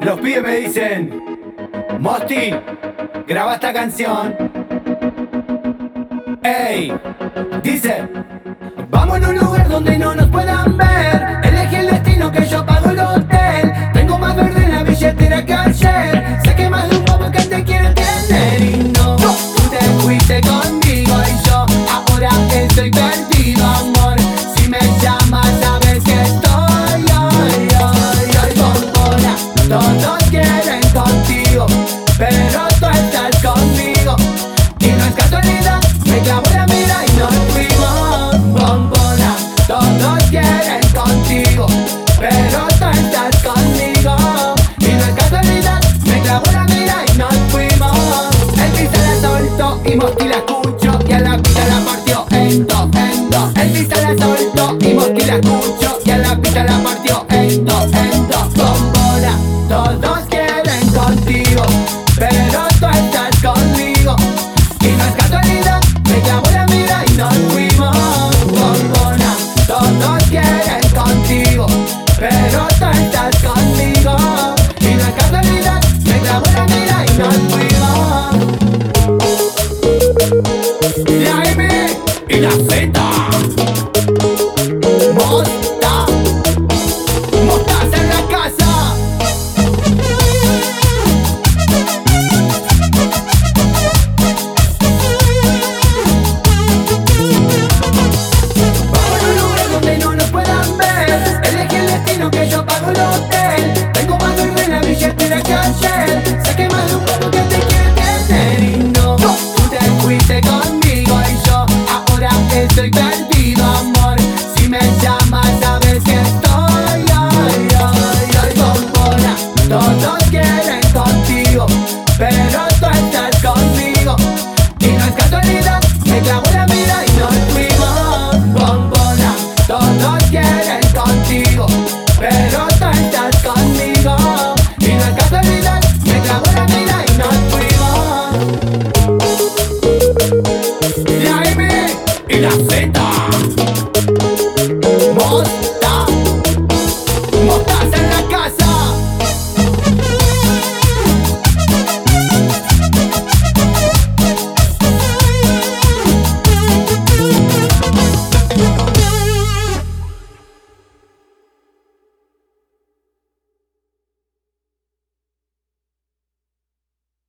Los pibes me dicen: Mosti, graba esta canción. Ey, dice: vamos a un lugar donde no nos puedan ver. Elegí el destino que yo pago el hotel. Tengo más verde en la billetera que ayer. Sé que más de un poco que te quiere tener. Y no, tú te fuiste conmigo y yo ahora estoy perdido, amor. Si me llamas sabes que estoy hoy, bombona. Todos quieren contigo, pero tú estás conmigo. Y no es casualidad, me clavo la mira y nos fuimos, bombona. Todos quieren contigo, pero tú estás conmigo. Y no es casualidad, me clavo la mira y nos fuimos. El pista la soltó y Mosti la escuchó, y a la pista la partió en dos, en dos. El pista la soltó y Mosti la escuchó, y a la pista la partió en dos, bombona. Todos quieren contigo, pero tú estás conmigo. Y no es casualidad, me clavo la mira y nos fuimos, bombona. Todos quieren contigo, pero tú estás conmigo. Y no es casualidad, me clavo la mira y nos fuimos. La M y la Z. Mostaza en la casa. Que yo pago el hotel. Tengo más verde en la billetera que ayer. Sé que más de un poco que te quiere tener. Y no, tú te fuiste conmigo y yo ahora estoy perdido, amor. Si me llamas sabes que estoy hoy, bombona. Todos quieren contigo, pero tú estás conmigo. Y no es casualidad, me clavo la mira y nos fuimos, bombona. Todos quieren contigo, pero tú estás conmigo. Y no es casualidad, me clavo la mira y nos fuimos. La M y la Z.